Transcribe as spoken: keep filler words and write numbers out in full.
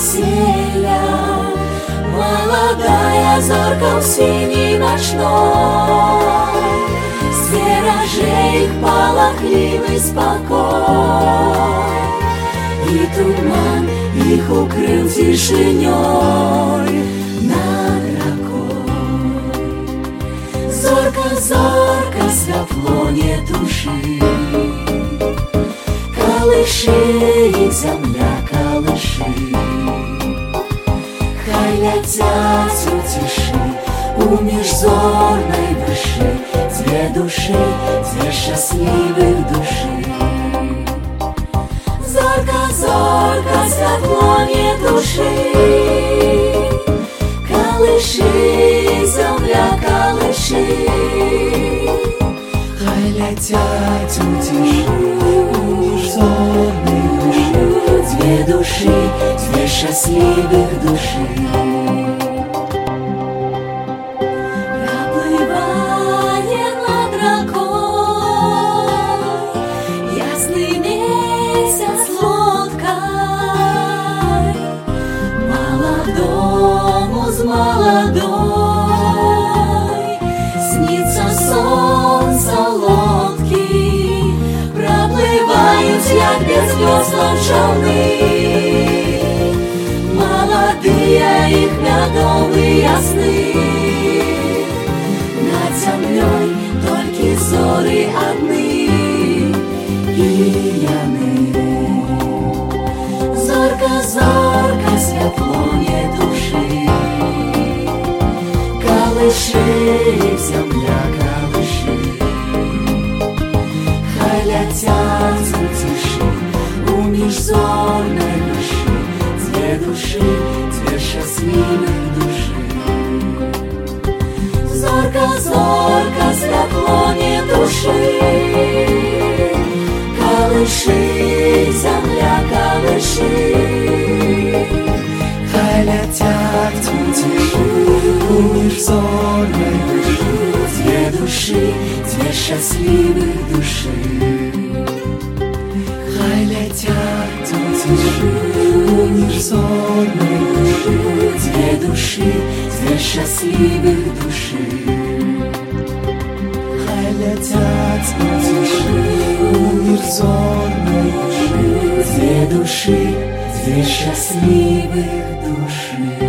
веселья. Молодая зорка в синей ночной, стерожей их полохливый спокой, и туман их укрыл тишиней над рекой. Зорка, зорка, светло не туши, колыши их земля, колыши. Хай летят у тиши, у межзорной выши, две души, две счастливых души. Зорка, зорка, светло не туши, колыши земля, колыши. Хай летят у тиши, у межзорной выши, две души, две счастливых души. Проплывает над рекой ясный месяц лодкой, молодому с молодой снится солнце лодки, проплывают як без веслом челны. Молодые их медовые сны, над землей только зоры одни и яны. Зорка, зорка, светло не туши, колыши земля, колыши. Хай летят у тиши, у межзорной выши, две души, две счастливых души. Зорка, зорка, светло не туши, колыши земля, колыши. Хай летят у тиши, у межзорной выши, две души, две счастливых души. Хай летят у тиши, у межзорной выши, две души, две счастливых души. Хай летят у тиши, у межзорной выши, две души, две счастливых души.